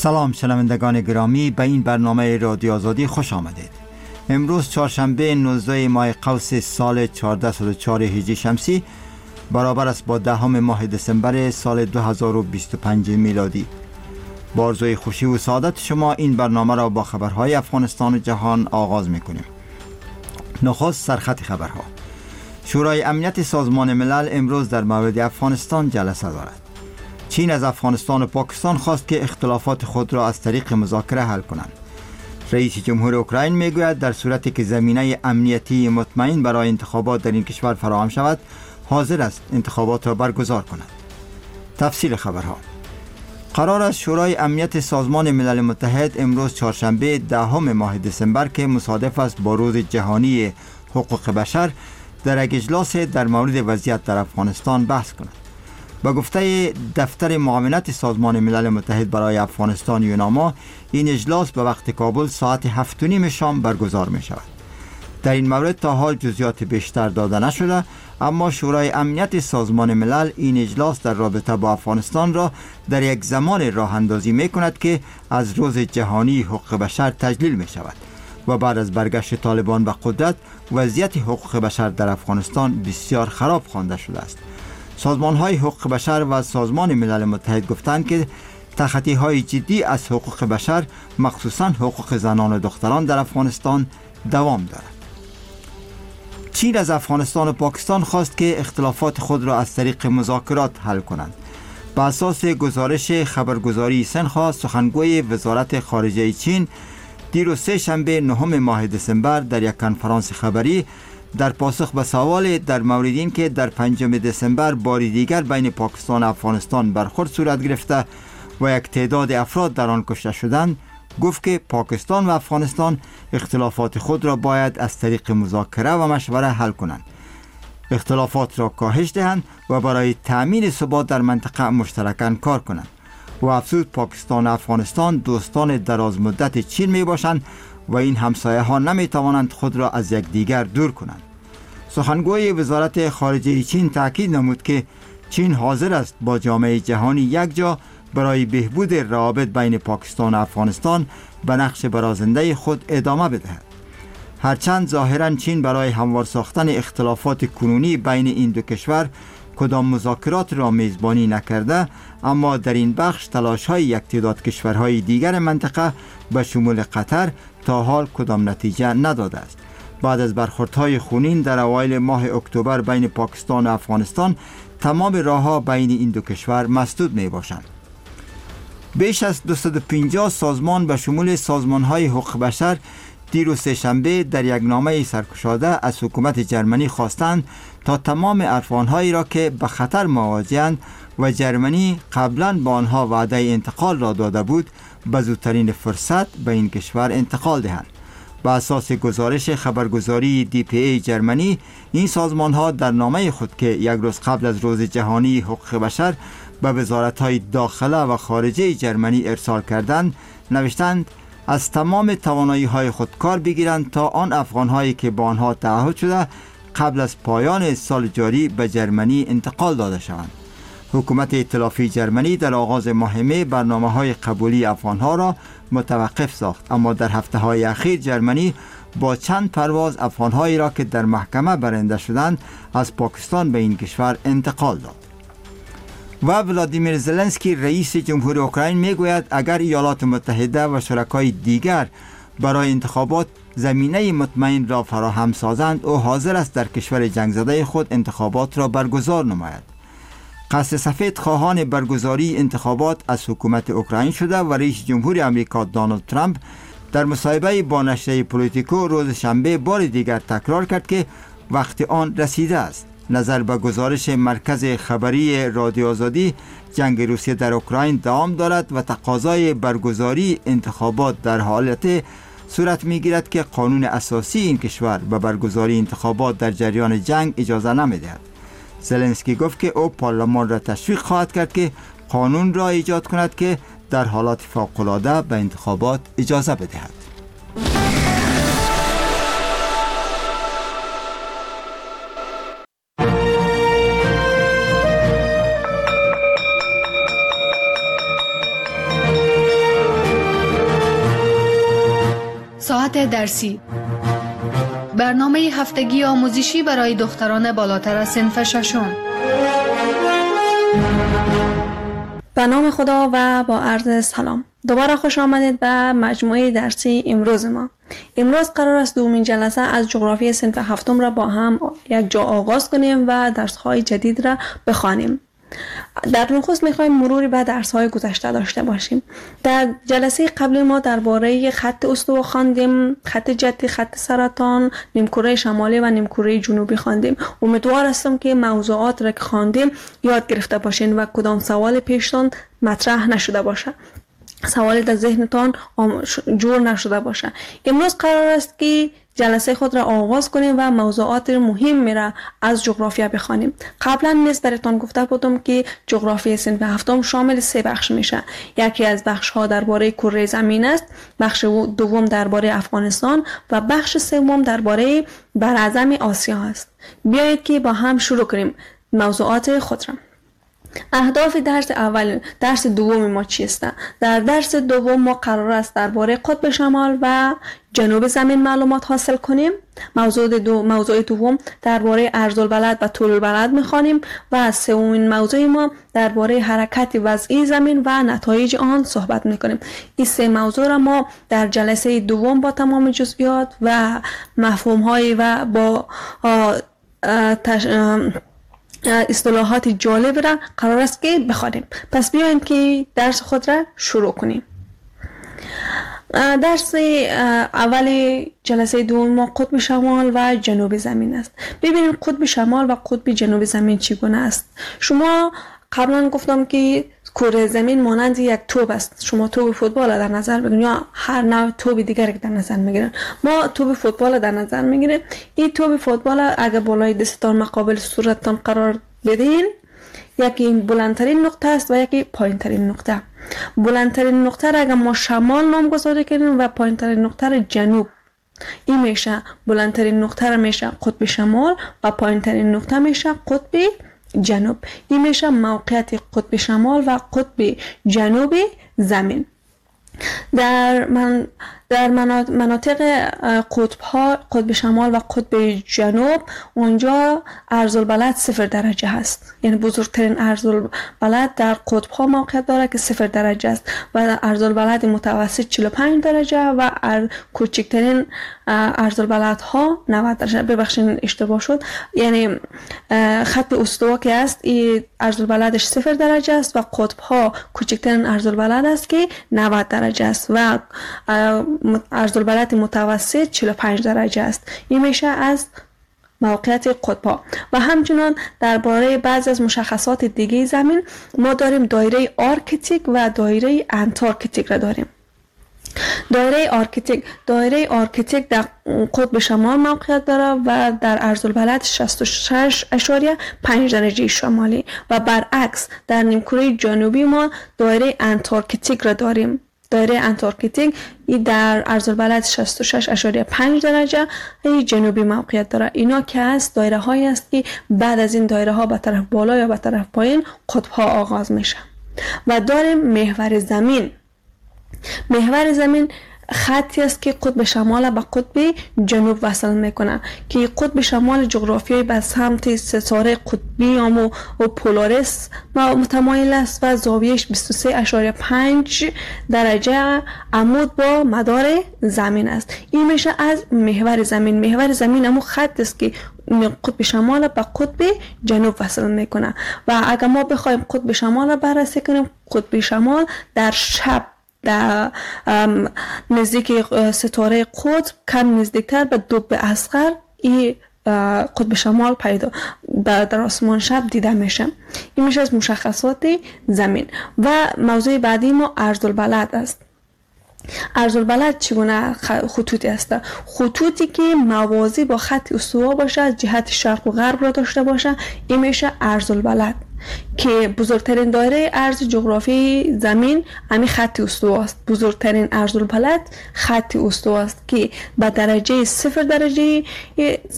سلام شنوندگان گرامی، به این برنامه رادیو آزادی خوش آمدید. امروز چهارشنبه 19 ماه قوس سال 1404 هجری شمسی برابر است با 10 ماه دسامبر سال 2025 میلادی. با آرزوی خوشی و سعادت شما این برنامه را با خبرهای افغانستان و جهان آغاز می‌کنیم. نخست سرخط خبرها. شورای امنیت سازمان ملل امروز در مورد افغانستان جلسه دارد. چین از افغانستان و پاکستان خواست که اختلافات خود را از طریق مذاکره حل کنند. رئیس جمهور اوکراین میگوید در صورتی که زمینه امنیتی مطمئن برای انتخابات در این کشور فراهم شود، حاضر است انتخابات را برگزار کند. تفصیل خبرها. قرار است شورای امنیت سازمان ملل متحد امروز چهارشنبه 10 ماه دسامبر که مصادف است با روز جهانی حقوق بشر در یک اجلاس در مورد وضعیت در افغانستان بحث کند. با گفته دفتر معاونت سازمان ملل متحد برای افغانستان یوناما، این اجلاس به وقت کابل ساعت 7:30 شام برگزار می شود. در این مورد تا حال جزئیات بیشتر داده نشده، اما شورای امنیت سازمان ملل این اجلاس در رابطه با افغانستان را در یک زمان راه اندازی می کند که از روز جهانی حقوق بشر تجلیل می شود و بعد از برگشت طالبان به قدرت وضعیت حقوق بشر در افغانستان بسیار خراب خوانده شده است. سازمان‌های حقوق بشر و سازمان ملل متحد گفتند که تخطی‌های جدی از حقوق بشر، مخصوصاً حقوق زنان و دختران در افغانستان دوام دارد. چین از افغانستان و پاکستان خواست که اختلافات خود را از طریق مذاکرات حل کنند. بر اساس گزارش خبرگزاری سنخوا، سخنگوی وزارت خارجه چین دیروز سه‌شنبه 9 ماه دسامبر در یک کنفرانس خبری در پاسخ به سوال در مورد این که در 5 دسامبر باری دیگر بین پاکستان و افغانستان برخورد صورت گرفته و یک تعداد افراد در آن کشته شدند، گفت که پاکستان و افغانستان اختلافات خود را باید از طریق مذاکره و مشوره حل کنند، اختلافات را کاهش دهند و برای تأمین ثبات در منطقه مشترکاً کار کنند. و افزود پاکستان و افغانستان دوستان دراز مدت چین می باشند و این همسایه ها نمی توانند خود را از یکدیگر دور کنند. سخنگوی وزارت خارجه چین تاکید نمود که چین حاضر است با جامعه جهانی یک جا برای بهبود روابط بین پاکستان و افغانستان به نقش برازنده خود ادامه بدهد. هرچند ظاهراً چین برای هموار ساختن اختلافات کنونی بین این دو کشور کدام مذاکرات را میزبانی نکرده، اما در این بخش تلاش‌های یک تعداد کشورهای دیگر منطقه به شمول قطر تا حال کدام نتیجه نداده است. بعد از برخوردهای خونین در اوایل ماه اکتبر بین پاکستان و افغانستان، تمام راه‌ها بین این دو کشور مسدود می‌باشند. بیش از 250 سازمان به شمول سازمان‌های حقوق بشر دیروز سه‌شنبه در یک نامه سرگشاده از حکومت جرمنی خواستند تا تمام افغان‌هایی را که به خطر مواجه‌اند و جرمنی قبلاً با آنها وعده انتقال را داده بود، به زودترین فرصت به این کشور انتقال دهند. بر اساس گزارش خبرگزاری DPA جرمنی، این سازمان‌ها در نامه خود که یک روز قبل از روز جهانی حقوق بشر به وزارت‌های داخله و خارجه جرمنی ارسال کردند، نوشتند از تمام توانایی‌های خود کار بگیرند تا آن افغان‌هایی که با آنها تعهد شده قبل از پایان سال جاری به جرمنی انتقال داده شوند. حکومت ائتلافی جرمنی در آغاز ماه می برنامه‌های قبولی افغان‌ها را متوقف ساخت، اما در هفته‌های اخیر جرمنی با چند پرواز افغان‌هایی را که در محکمه برنده شدند از پاکستان به این کشور انتقال داد. و ولادیمیر زلنسکی رئیس جمهور اوکراین میگوید اگر ایالات متحده و شرکای دیگر برای انتخابات زمینه مطمئن را فراهم سازند، او حاضر است در کشور جنگ زده خود انتخابات را برگزار نماید. قصد سفید خواهان برگزاری انتخابات از حکومت اوکراین شده و رئیس جمهور آمریکا دونالد ترامپ در مصاحبه با نشریه پولیتیکو روز شنبه بار دیگر تکرار کرد که وقت آن رسیده است. نظر به گزارش مرکز خبری رادیو آزادی، جنگ روسیه در اوکراین دوام دارد و تقاضای برگزاری انتخابات در حالت صورت می‌گیرد که قانون اساسی این کشور به برگزاری انتخابات در جریان جنگ اجازه نمی‌دهد. زلنسکی گفت که او پارلمان را تشویق خواهد کرد که قانون را ایجاد کند که در حالات فوق‌العاده به انتخابات اجازه بدهد. موضوعات درسی، برنامه هفتگی آموزشی برای دختران بالاتر از صنف ششم. به نام خدا و با عرض سلام. دوباره خوش آمدید به مجموعه درسی امروز ما. امروز قرار است دومین جلسه از جغرافی صنف هفتم را با هم یک جا آغاز کنیم و درس‌های جدید را بخوانیم. در نخست می‌خوایم مروری به درس‌های گذشته داشته باشیم. در جلسه قبلی ما درباره خط استوا خواندیم، خط جدی، خط سرطان، نیمکره شمالی و نیمکره جنوبی خواندیم. امیدوار هستم که موضوعات را که خواندیم یاد گرفته باشین و کدام سوال پیشتان مطرح نشده باشه، سوالی در ذهنتان جور نشده باشه. امروز قرار است که جلسه خود را آغاز کنیم و موضوعات مهم را از جغرافیا بخوانیم. قبلا نیز براتون گفته بودم که جغرافی صنف هفتم شامل 3 بخش میشه. یکی از بخش ها درباره کره زمین است، بخش دوم درباره افغانستان و بخش سوم درباره براعظم آسیا است. بیایید که با هم شروع کنیم موضوعات خود را. اهداف درس دوم ما چیست؟ در درس دوم ما قرار است درباره قطب شمال و جنوب زمین معلومات حاصل کنیم. موضوع دوم درباره عرض البلد و طول البلد می‌خوانیم و سومین موضوع ما درباره حرکت وضعی زمین و نتایج آن صحبت می‌کنیم. این 3 موضوع را ما در جلسه دوم با تمام جزئیات و مفهوم‌های و با اصطلاحات جالب را قرار است که بخوانیم. پس بیایم که درس خود را شروع کنیم. درس اول جلسه دوم ما قطب شمال و جنوب زمین است. ببینیم قطب شمال و قطب جنوب زمین چگونه است. شما قبلا گفتم که کره زمین مانند یک توپ است. شما توپ فوتبال در نظر بگیرید یا هر نوع توپ دیگری که در نظر میگیرید. ما توپ فوتبال در نظر میگیریم. این توپ فوتبال اگر بالای دستتان مقابل صورتتان قرار بدین، یکی بلندترین نقطه است و یکی پایینترین نقطه. بلندترین نقطه را اگر ما شمال نامگذاری کنیم و پایینترین نقطه را جنوب، این میشه بلندترین نقطه را میشه قطب شمال و پایینترین نقطه میشه قطب جنوب. این میشه موقعیت قطب شمال و قطب جنوب زمین. در مناطق قطب شمال و قطب جنوب اونجا عرض البلد 0 درجه هست. یعنی بزرگترین عرض البلد در قطب ها موقعیت داره که 0 درجه است و عرض البلد متوسط 45 درجه و کوچکترین عرض البلد ها 90 درجه. ببخشید اشتباه شد. یعنی خط استوا که است این عرض البلدش 0 درجه است و قطب ها کوچکترین عرض البلد است که 90 درجه است و عرض البلد متوسط 45 درجه است. این میشه از موقعیت قطب‌ها. و همچنان درباره بعضی از مشخصات دیگه زمین ما داریم دایره آرکتیک و دایره انتارکتیک را داریم. دایره آرکتیک در قطب شمال موقعیت داره و در عرض البلد 66.5 درجه شمالی و برعکس در نیمکره جنوبی ما دایره انتارکتیک را داریم. دایره انتارکتیک در عرض البلد 66.5 درجه جنوبی موقعیت داره. اینا که از دایره هایی است که بعد از این دایره ها به طرف بالا یا به طرف پایین قطب ها آغاز میشه. و داریم محور زمین. محور زمین خطی است که قطب شمال به قطب جنوب وصل میکنه که قطب شمال جغرافیایی به سمت ستاره قطبی و پولاریس متمایل است و زاویهش 23.5 درجه عمود با مدار زمین است. این میشه از محور زمین. محور زمین همون خط است که قطب شمال به قطب جنوب وصل میکنه و اگر ما بخوایم قطب شمال را بررسی کنیم، قطب شمال در شب در نزدیک ستاره قطب کم نزدیکتر به دوب اصغر این قطب شمال پیدا در آسمان شب دیده میشه. این میشه از مشخصات زمین. و موضوع بعدی ما عرض البلد است. عرض البلد چگونه خطوطی است؟ خطوطی که موازی با خط استوا باشه، از جهت شرق و غرب را داشته باشه، این میشه عرض البلد که بزرگترین دایره عرض جغرافی زمین همین خط استوا است. بزرگترین عرض البلد خط استوا است که به درجه 0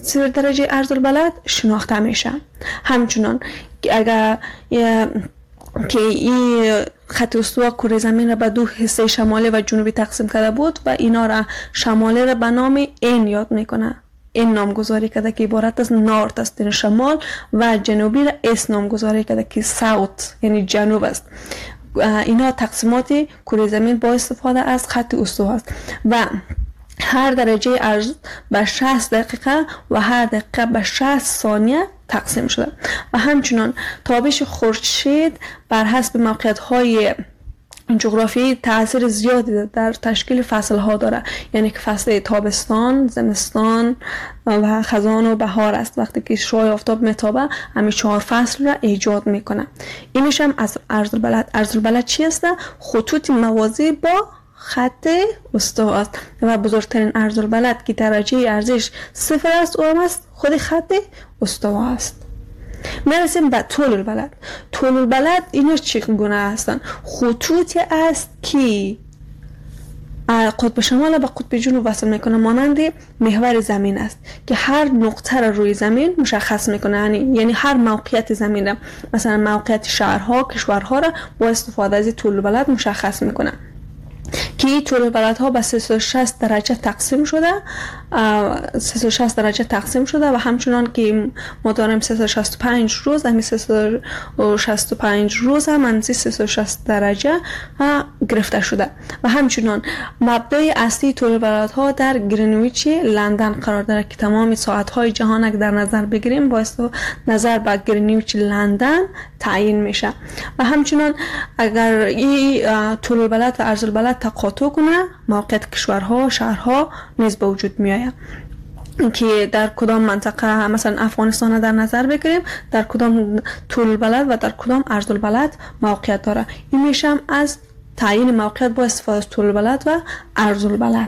درجه عرض البلد شناخته میشه. همچنان اگر که این خط استوا کره زمین را به دو حصه شمالی و جنوبی تقسیم کرده بود و اینا را شمالی را به نام این یاد میکنه. این نامگذاری کرده که عبارت از نورت است یعنی شمال و جنوبی را اس نامگذاری کرده که ساوت یعنی جنوب است. اینا تقسیمات کره زمین با استفاده از خط استوا است و هر درجه عرض به 60 دقیقه و هر دقیقه به 60 ثانیه تقسیم شده و همچنان تابش خورشید بر حسب موقعیت‌های جغرافیایی تاثیر زیادی در تشکیل فصل‌ها داره. یعنی که فصل تابستان، زمستان و خزان و بهار است. وقتی که شعاع آفتاب میتابه همین 4 فصل را ایجاد میکنه. اینش هم از عرض البلد. عرض البلد چی است؟ خطوط موازی با خط استوا است و بزرگترین عرض البلد که درجه ارزش 0 است او هم است خود خط استوا است. میرسیم به طول البلد. طول البلد اینا چگونه هستن؟ خطوطی است که قطب شمال به قطب جنوب وصل میکنه، مانند محور زمین است که هر نقطه را روی زمین مشخص میکنه. یعنی هر موقعیت زمین را، مثلا موقعیت شهرها، کشورها را با استفاده از طول البلد مشخص میکنه که طول البلدها به 360 درجه تقسیم شده 360 درجه تقسیم شده و همچنان که ما داریم 365 روز، همین 365 روز هم از 360 درجه گرفته شده و همچنان مبدای اصلی طول البلدها در گرینویچ لندن قرار داره که تمام ساعت‌های جهان اگر در نظر بگیریم با نظر به گرینویچ لندن تعیین میشه و همچنان اگر این طول البلد و عرض البلد تقاطع کنه موقعیت کشورها شهرها نیز به وجود میآید که در کدام منطقه، مثلا افغانستان در نظر بگیریم در کدام طول البلد و در کدام عرض البلد موقعیت داره. این میشه از تعیین موقعیت با استفاده از طول البلد و عرض البلد.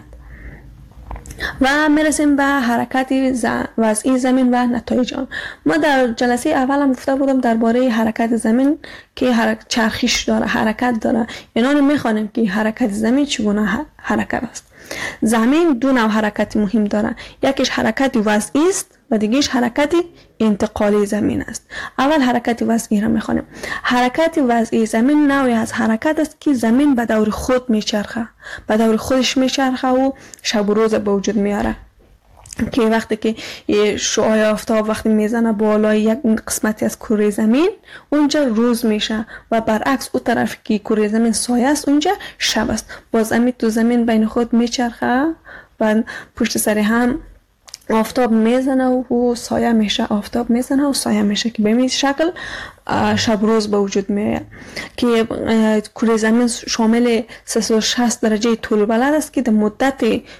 و میرسیم به حرکت وضعی زمین و نتایج آن. ما در جلسه اول هم گفته بودم درباره حرکت زمین که چرخش داره، حرکت داره. اینا میخوانیم که حرکت زمین چگونه حرکت است. زمین دو نوع حرکت مهم داره، یکیش حرکت وضعی است و دیگهش حرکت انتقالی زمین است. اول حرکت وضعی را میخوانیم. حرکت وضعی زمین نوعی از حرکت است که زمین به دور خود میچرخه، به دور خودش میچرخه و شب و روز به وجود میاره که وقتی که شعاع آفتاب وقتی میزنه بالای یک قسمتی از کره زمین اونجا روز میشه و برعکس اون طرف که کره زمین سایه است اونجا شب است. باز همین تو زمین بین خود میچرخه و پشت سر هم آفتاب میزنه و سایه میشه، آفتاب میزنه و سایه میشه که به این شکل شب روز به وجود میاد که کره زمین شامل 360 درجه طول البلد است که در مدت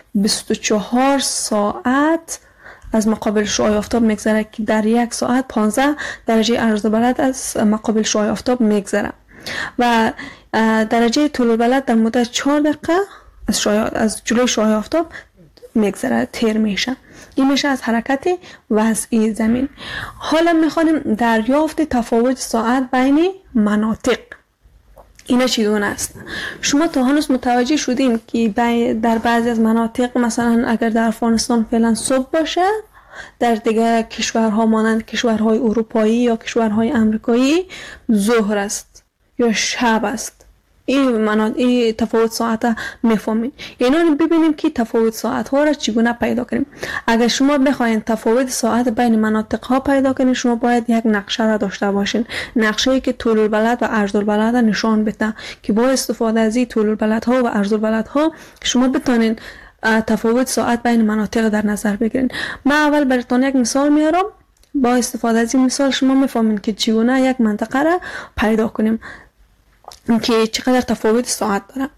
24 ساعت از مقابل شعاع آفتاب میگذره که در یک ساعت 15 درجه عرض البلد از مقابل شعاع آفتاب میگذره و درجه طول البلد در مدت 4 دقیقه از جلوی شعاع آفتاب میگذره، تیر میشه. این میشه از حرکت وضعی زمین. حالا میخوانیم دریافت تفاوت ساعت بین مناطق. اینا چگونه است؟ شما تا هنوز متوجه شدین که در بعضی از مناطق مثلا اگر در افغانستان فعلا صبح باشه، در دیگه کشورها مانند کشورهای اروپایی یا کشورهای امریکایی ظهر است یا شب است. این تفاوت ساعت میفهمین. یعنی ببینیم که تفاوت ساعت ها را چگونه پیدا کنیم. اگر شما بخواید تفاوت ساعت بین مناطق ها پیدا کنید شما باید یک نقشه را داشته باشین، نقشه‌ای که طول البلد و عرض البلد را نشان بده که با استفاده از این طول البلد ها و عرض البلد ها شما بتونین تفاوت ساعت بین مناطق در نظر بگیرین. من اول براتون یک مثال میارم، با استفاده از این مثال شما میفهمین که چگونه یک منطقه را پیدا کنیم که چقدر تفاوت ساعت داره.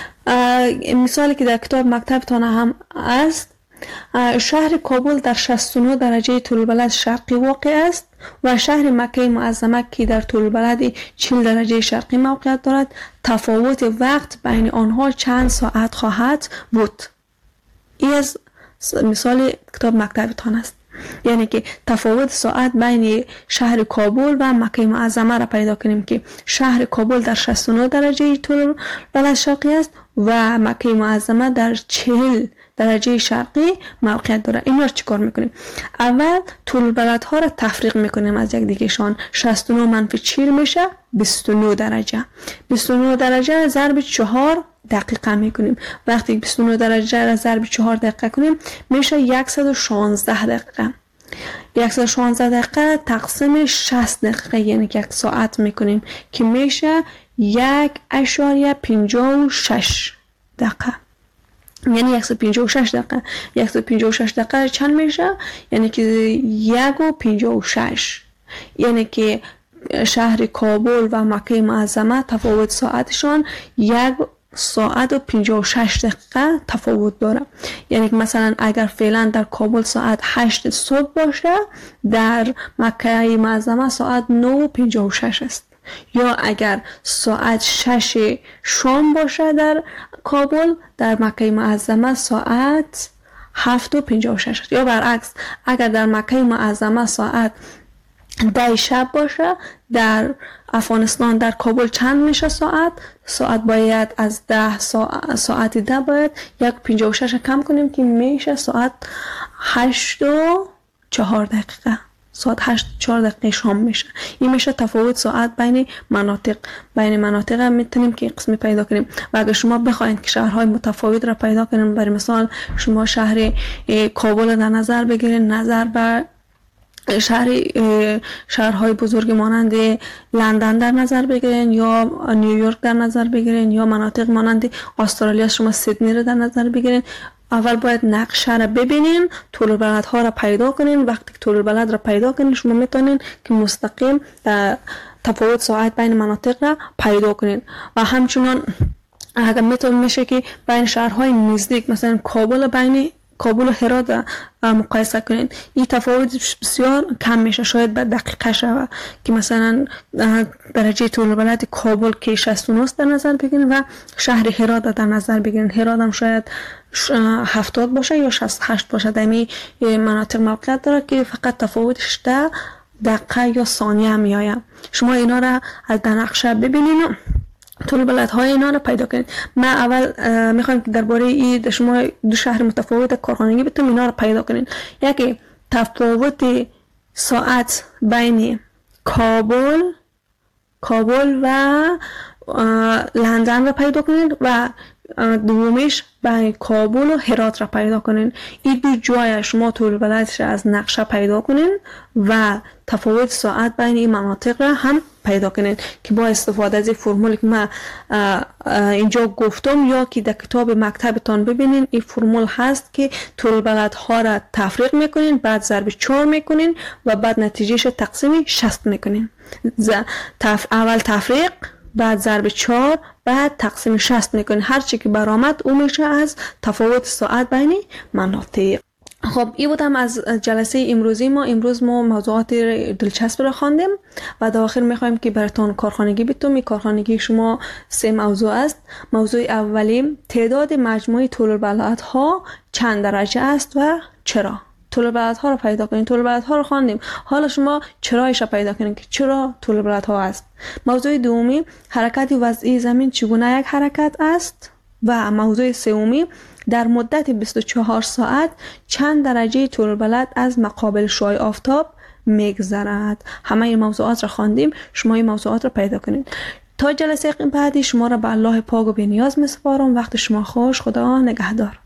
مثالی که در کتاب مکتبتان هم است، شهر کابل در 69 درجه طول البلد شرقی واقع است و شهر مکه معظمه که در طول البلد 40 درجه شرقی موقعیت دارد تفاوت وقت بین آنها چند ساعت خواهد بود. این از مثال کتاب مکتبتان است. یعنی که تفاوت ساعت بین شهر کابل و مکه معظمه را پیدا کنیم که شهر کابل در 69 درجه طول البلد شرقی است و مکه معظمه در 40 درجه شرقی موقعیت داره. اینا رو چیکار میکنیم؟ اول طول البلدها را تفریق میکنیم از یک دیگهشان. 69 منفی 40 میشه 29 درجه. 29 درجه ضرب 4 دقیقه میکنیم. وقتی 29 درجه را ضرب 4 دقیقه کنیم میشه 116 دقیقه. 116 دقیقه تقسیم 60 دقیقه یعنی یک ساعت میکنیم که میشه 1.56 دقیقه. یعنی 156 دقیقه. 156 دقیقه چند میشه؟ یعنی که 1.56. یعنی که شهر کابل و مکه معظمه تفاوت ساعتشان 1 ساعت و 56 دقیقه تفاوت داره. یعنی که مثلا اگر فعلا در کابل ساعت 8 صبح باشه، در مکه معظمه ساعت 9:56 است. یا اگر ساعت 6 شام باشه در کابل، در مکه معظمه ساعت 7:56 است. یا برعکس اگر در مکه معظمه ساعت 10 شب باشه، در افغانستان در کابل چند میشه ساعت باید از 10 ساعت 10 باید 1.56 کم کنیم که میشه ساعت 8:04 دقیقه. ساعت 8:04 دقیقه شام میشه. این میشه تفاوت ساعت بین مناطق میتونیم که قسمی پیدا کنیم. و اگر شما بخواید که شهرهای متفاوت را پیدا کنیم، برای مثال شما شهر کابل در نظر بگیرید، نظر بر شهرهای بزرگ مانند لندن در نظر بگیرین یا نیویورک در نظر بگیرین یا مناطق مانند استرالیا شما سیدنی رو در نظر بگیرین. اول باید نقشه را ببینین، طول البلدها را پیدا کنین. وقتی که طول البلد را پیدا کنین شما میتونین که مستقیم تفاوت ساعت بین مناطق را پیدا کنین. و همچنان اگر میشه که بین شهرهای نزدیک مثلا کابل و هرات مقایسه کنین، این تفاوت بسیار کم میشه، شاید به دقیقه شود که مثلا درجه طول البلد کابل که 69 در نظر بگیرین و شهر هرات در نظر بگیرین. هرات هم شاید 70 باشه یا 68 باشه. در این مناطق موقعیت داره که فقط تفاوتش در دقیقه یا ثانیه میآید. شما اینا را از نقشه ببینین، طول البلدهای اینا رو پیدا کنید. من اول میخوایم که درباره این شما دو شهر متفاوت کارخانگی بتونیم اینا رو پیدا کنید. یکی تفاوت ساعت بین کابل و لندن رو پیدا کنید و دومیش بین کابل و هرات را پیدا کنین. این دو جای شما طول البلدش از نقشه پیدا کنین و تفاوت ساعت بین این مناطق را هم پیدا کنین که با استفاده از فرمولی که من اینجا گفتم یا که در کتاب مکتبتان ببینین، این فرمول هست که طول البلدها را تفریق میکنین، بعد ضرب 4 میکنین و بعد نتیجهش تقسیم 60 میکنین. اول تفریق، بعد ضرب 4، بعد تقسیم 60 میکنین. هر چی که برآمد اون میشه از تفاوت ساعت بین مناطق. خب این بودم از جلسه امروزی ما. امروز ما موضوعات دلچسب را خواندیم و در آخر میخوایم که براتون کارخانگی بتونم. این کارخانگی شما 3 موضوع است. موضوع اولی تعداد مجموعی طول البلدها چند درجه است و چرا. طول البلدها رو پیدا کنید. طول البلدها رو خواندیم، حالا شما چرایش رو پیدا کنید که چرا طول البلدها است. موضوع دومی حرکت وضعی زمین چگونه یک حرکت است. و موضوع سومی در مدت 24 ساعت چند درجه طول البلد از مقابل شعاع آفتاب میگذرد. همه این موضوعات را خواندیم، شما این موضوعات را پیدا کنید. تا جلسه بعدی شما را به الله پاک و بی‌نیاز می‌سپارم. وقت شما خوش. خدا نگهدار.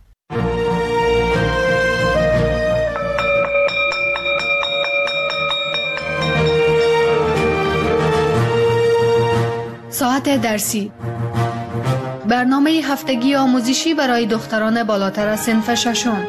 ساعت درسی، برنامه هفتگی آموزشی برای دختران بالاتر از صنف ششم.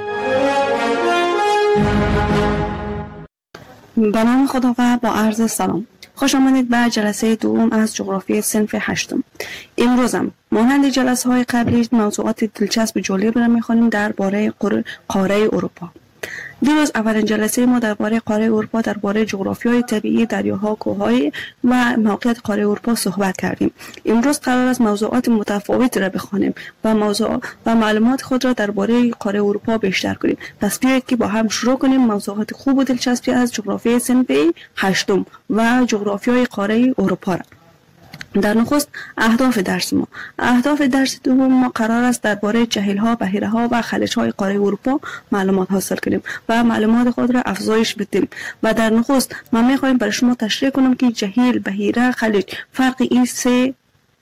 به نام خدا و با عرض سلام. خوش آمدید به جلسه دوم از جغرافی صنف هشتم. امروزم مانند جلسه های قبلی موضوعات دلچسب جالب را می‌خوانیم درباره قاره اروپا. دیروز اولین جلسه ما درباره قاره اروپا، درباره جغرافیای طبیعی دریاها، کوههای و موقعیت قاره اروپا صحبت کردیم. امروز قرار است موضوعات متفاوتی را بخوانیم و معلومات خود را درباره قاره اروپا بیشتر کنیم. پس بیایید که با هم شروع کنیم موضوعات خوب و دلچسبی از جغرافیای صنف هشتم و جغرافیای قاره اروپا را. در نخست اهداف درس دوم ما قرار است درباره جهیل‌ها، بحیره‌ها و خلیج‌های قاره اروپا معلومات حاصل کنیم و معلومات خود را افزایش بدیم. و در نخست من می‌خوایم برای شما تشریح کنم که جهیل، بحیره، خلیج فرق این سه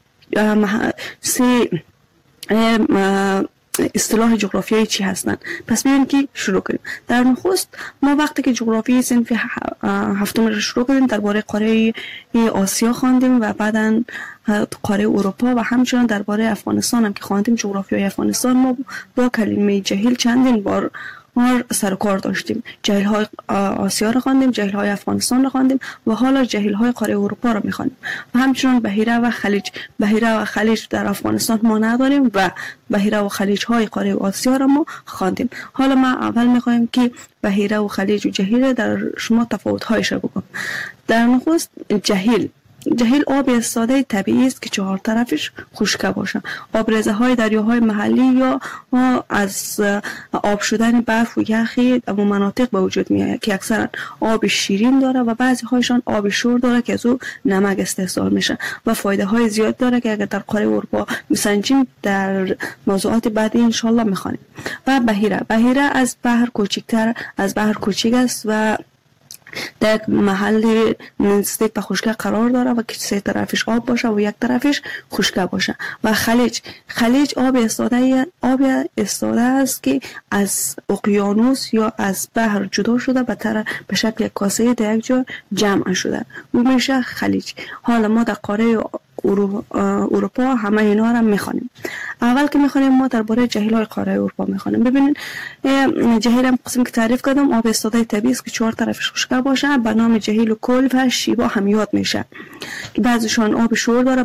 اصطلاح جغرافیایی چی هستند. پس بیاین که شروع کنیم. در نخست ما وقتی که جغرافی صنف هفتم رو شروع کردیم درباره قاره آسیا خواندیم و بعداً قاره اروپا و همچنان درباره افغانستان هم که خواندیم. جغرافیای افغانستان ما با کلمه جهیل چندین بار سر و کار داشتیم. جهیل های آسیا رو خواندیم، جهیل های افغانستان رو خواندیم و حالا جهیل های قاره اروپا رو میخوانیم. و همچنان بحیره و خلیج. بحیره و خلیج در افغانستان ما نداریم و بحیره و خلیج های قاره آسیا رو ما خواندیم. حالا ما اول میخوایم که بحیره و خلیج و جهیل در شما تفاوت هایش رو بگم. در نخست جهیل آب ایستاده طبیعی است که چهار طرفش خشک باشه. آبریزه های دریاهای محلی یا از آب شدن برف و یخی در مناطق به وجود میاد که اکثرا آب شیرین داره و بعضی هایشان آب شور داره که از او نمک استحصال میشه و فایده های زیاد داره که اگر در قاره اروپا میسنجیم در موضوعات بعدی ان شاء الله میخوانیم. و بحیره از بحر کوچک است و در محل نزدیک به خشکی قرار داره و که سه طرفش آب باشه و یک طرفش خشک باشه. و خلیج آب ایستاده است که از اقیانوس یا از بحر جدا شده به شکل کاسه در یک جا جمع شده و میشه خلیج. حالا ما در قاره اروپا همه اینا را میخوانیم. اول که میخوانیم ما درباره جهیل‌های قاره اروپا میخوانیم. ببینید جهیل هم قسم که تعریف کردم آب ایستاده طبیعی است که چهار طرفش خشک باشه. به نام جهیل و کل و شیوا هم یاد میشه که بعضیشان آب شور داره،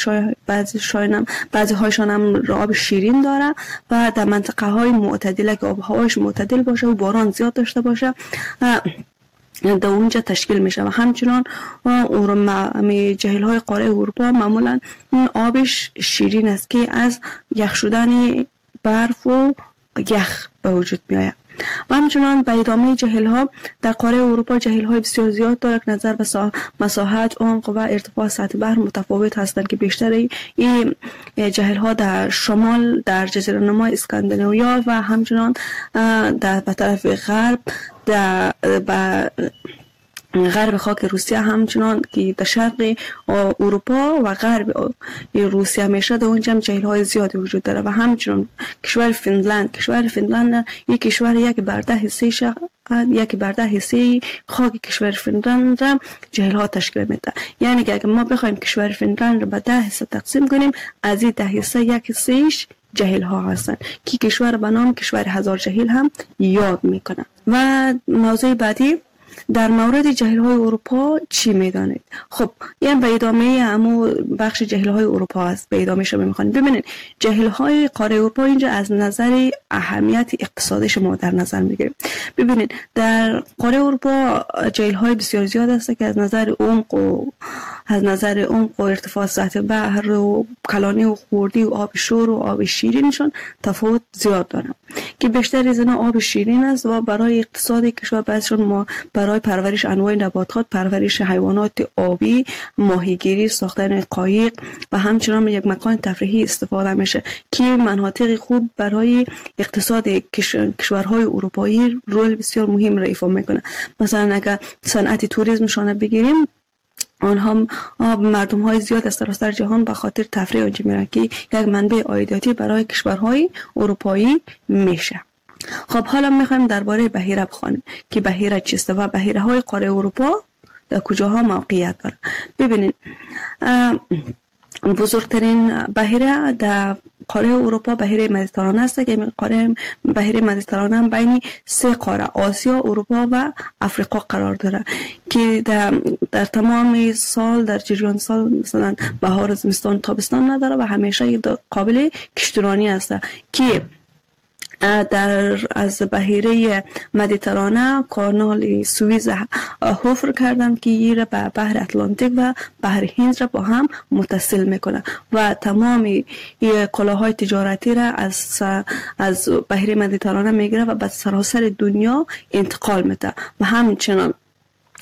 بعضی هایشان هم آب شیرین داره و در منطقه های معتدله که آب هواش معتدل باشه و باران زیاد داشته باشه در اونجا تشکیل میشه. و همچنان جهیل های قاره اروپا معمولا آبش شیرین است که از یخ شدن برف و یخ به وجود میآید. و همچنان به ادامه جهیل ها در قاره اروپا جهیل های بسیار زیاد دارد که نظر به مساحت، عمق و ارتفاع سطح بحر متفاوت هستند که بیشتر این جهیل ها در شمال در جزیره نما اسکاندیناویا و همچنان در به طرف غرب غرب خاک روسیه همچنان که در شرق اروپا و غرب روسیه میشه در اونجا هم جهیل های زیادی وجود داره. و همچنان کشور فنلاند یک کشور یک بر ده حصه خاک کشور فنلاند را جهیل ها تشکیل میده. یعنی که اگر ما بخوایم کشور فنلاند را به 10 حصه تقسیم کنیم از این 10 حصه یک حصهش جهیل ها هستند که کشور به نام کشور هزار جهیل هم یاد میکنه. و موضوع بعدی در مورد جهیل های اروپا چی میدانید؟ خب این به ادامه همو بخش جهیل های اروپا است. به ادامه شما میخوانید. ببینید جهیل های قاره اروپا اینجا از نظر اهمیت اقتصادی ما در نظر میگیریم. ببینید در قاره اروپا جهیل های بسیار زیاد است که از نظر عمق و ارتفاع سطح بحر و کلانی و خوردی و آب شور و آب شیرینشون تفاوت زیاد دارن که بیشتر از اینا آب شیرین است و برای اقتصاد کشور بعضشون ما برای پرورش انواع نباتات، پرورش حیوانات آبی، ماهیگیری، ساختن قایق و همچنان یک مکان تفریحی استفاده میشه که مناطق خوب برای اقتصاد کشورهای اروپایی رول بسیار مهم را ایفا میکنه. مثلا اگر صنعت توریسمشان بگیریم آنها مردم های زیاد از سراسر جهان به خاطر تفریح اونجا میرن که یک منبع عایداتی برای کشورهای اروپایی میشه. خب حالا میخوایم درباره بحیره بخوانیم که بحیره چیست و بحیره های قاره اروپا در کجاها موقعیت داره. ببینید بزرگترین بحیره در قاره اروپا بحیره مدیترانه است که بحیره مدیترانه بین سه قاره آسیا، اروپا و افریقا قرار داره که در تمام سال در جریان سال مثلا بهار، زمستان، تابستان نداره و همیشه قابل کشتیرانی است که از بحیره مدیترانه کانال سوئیز حفر کردن که این را به بحر اتلانتیک و بحر هند را با هم متصل میکنه و تمام کالاهای تجارتی را از بحیره مدیترانه میگیره و به سراسر دنیا انتقال میده. و همچنان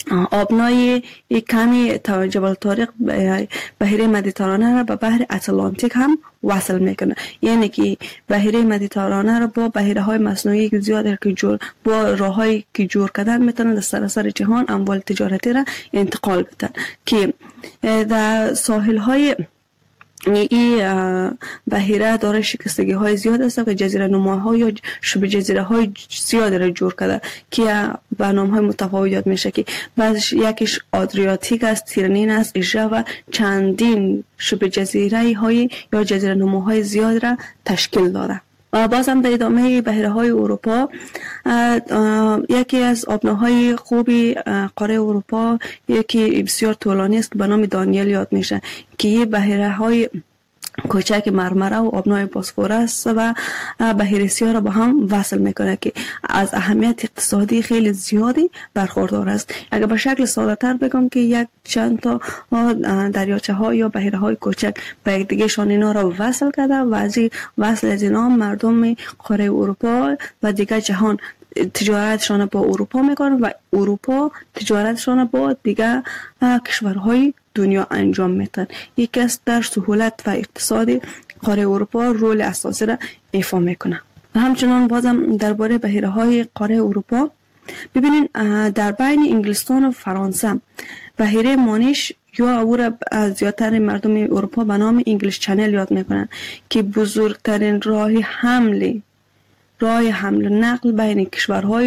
آبنای کمی جبل طارق بحیره مدیترانه را به بحر اتلانتیک هم وصل میکنه. یعنی که بحیره مدیترانه را با بحیره های مصنوعی که زیاد که جور با راههایی که جور کردن میتونن در سراسر جهان اموال تجارتی را انتقال بدن که در ساحل های این بحیره داره شکستگی های زیاد است که جزیره نماها یا شبه جزیره های زیاد را جور کرده که به نام های متفاوت یاد میشه که بعضش یکیش آدریاتیک است، تیرنین است، ایژه و چندین شبه جزیره های یا جزیره نماهای زیاد را تشکیل داده. و بازم در ادامه بحیره های اروپا یکی از آبناهای خوبی قاره اروپا یکی بسیار طولانی است که به نام دانیل یاد میشه که یه بحیره های کوچک مرمره و آبنای بوسفورس و بحیره سیاه را با هم وصل میکنه که از اهمیت اقتصادی خیلی زیادی برخوردار است. اگر به شکل ساده تر بگم که یک چند تا دریاچه ها یا بحیره های کوچک به یک دیگه شان اینا را وصل کرده و از وصل از اینا مردم قاره اروپا و دیگه جهان تجارتشان با اروپا میکنن و اروپا تجارتشان با دیگه کشورهای دنیا انجام میدن. یکی از در سهولت و اقتصادی قاره اروپا رول اساسی را ایفا میکنه. و همچنان بازم درباره بحیره های قاره اروپا ببینین در بین انگلستان و فرانسه بحیره مانیش یا او را زیادتر مردم اروپا به نام انگلیش چنل یاد میکنن که بزرگترین راه حمل نقل بین کشورهای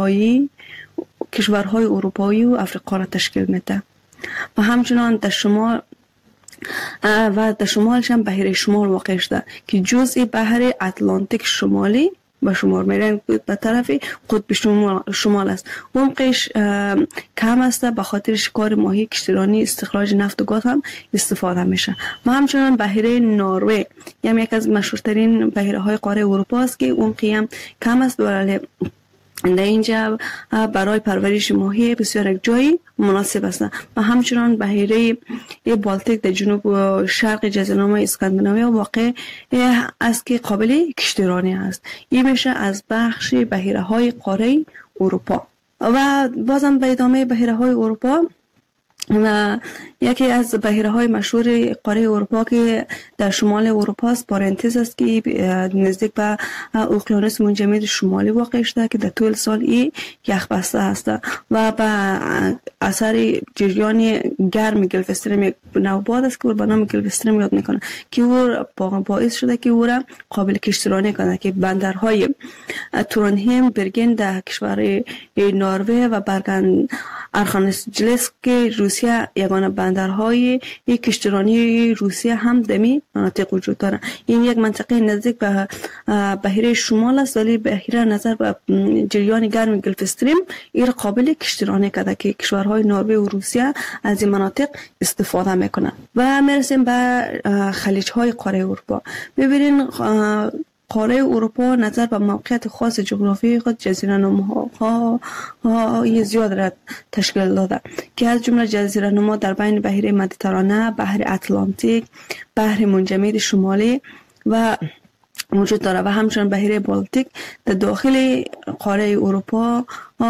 اروپایی و افریقا را تشکیل میده. و همچنان در شمالش هم بحیره شمال واقع شده که جزء بحر اتلانتیک شمالی به شمار میرن به طرف قطب شمال است. عمقش کم است به خاطر شکار ماهی، کشتیرانی، استخراج نفت و گاز هم استفاده میشه. و همچنان بحیره نروژ یعنی یک از مشهورترین بحیره های قاره اروپا است که عمقی هم کم است ولی در اینجا برای پرورش ماهی بسیار یک جایی مناسب است. و همچنان بحیره بالتیک در جنوب و شرق جزیره اسکاندیناوی واقع است که قابل کشتیرانی است. این میشه از بخش بحیره های قاره اروپا. و بازم به ادامه بحیره های اروپا و یکی از بحیره های مشهور قاره اروپا که در شمال اروپا است پارنتز است که نزدیک به اقیانوس منجمد شمالی واقع شده که در طول سال یخ بسته است و به اثر جریان گرم گلف استریم نو باد است که به نام گلف استریم یاد میکنه که او باعث شده که او را قابل کشتیرانی کنه که بندرهای تورنهیم، برگن در کشور نروژ و برگن ارخانجلسک که روسیه یگانه بندرهای کشتیرانی روسیه هم دمی مناطق وجود داره. این یک منطقه نزدیک به بحیره شمال است ولی بحیره نظر به جریان گرم گلف استریم این قابل کشتیرانی کرده که کشورهای نروژ و روسیه از این مناطق استفاده میکنن. و میرسیم به خلیج های قاره اروپا. ببینین قاره اروپا نظر به موقعیت خاص جغرافیایی خود جزیره نماها زیاد را تشکیل داده که از جمله جزیره نما در بین بحیره مدیترانه، بحر اتلانتیک، بحر منجمد شمالی و وجود داره و همچنین بحیره بالتیک در داخل قاره اروپا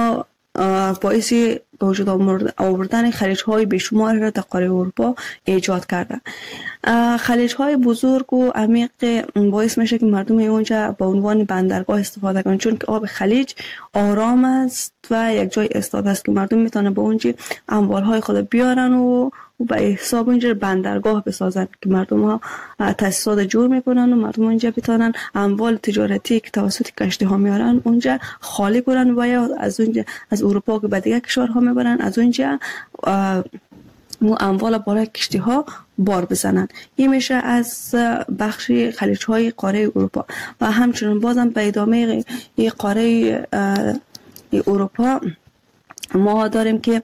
باعث به وجود آوردن خلیج های بیشمار را در قاره اروپا ایجاد کرده. خلیج های بزرگ و عمیق باعث میشه که مردم اونجا به عنوان بندرگاه استفاده کنند چون که آب خلیج آرام است و یک جای ایستاده است که مردم میتونن به اونجا اموال های خود بیارن و به حساب اونجا بندرگاه بسازن که مردم ها تاسیسات جور میکنن و مردم اونجا بتونن اموال تجارتی که توسط کشتی ها میارن اونجا خالی کنن و یا از اونجا از اروپا که به دیگه کشورها میبرن از اونجا اموال بالای کشتی ها بار بزنن. این میشه از بخش خلیج های قاره اروپا. و همچنین بازم به ادامه قاره اروپا ما داریم که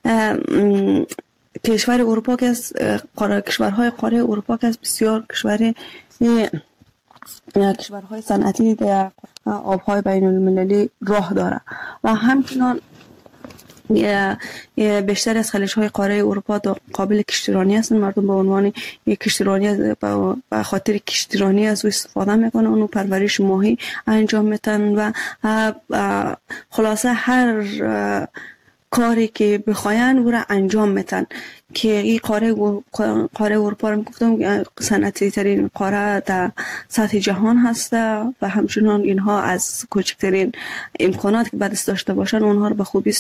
کشور اروپا که از کشورهای قاره اروپا که از بسیار کشورهای صنعتی در آبهای بین المللی راه داره و همچنان بیشتر از خلیج‌های قاره اروپا قابل کشتیرانی هستند. مردم به عنوان کشتیرانی به خاطر کشتیرانی از او استفاده میکنن و پرورش ماهی انجام میدن و خلاصه هر کاری که بخواین او را انجام میتن که این قاره اروپا رو گفتم صنعتی ترین قاره در سطح جهان هسته و همچنان اینها از کوچکترین امکانات که بدست داشته باشن اونها رو به خوبی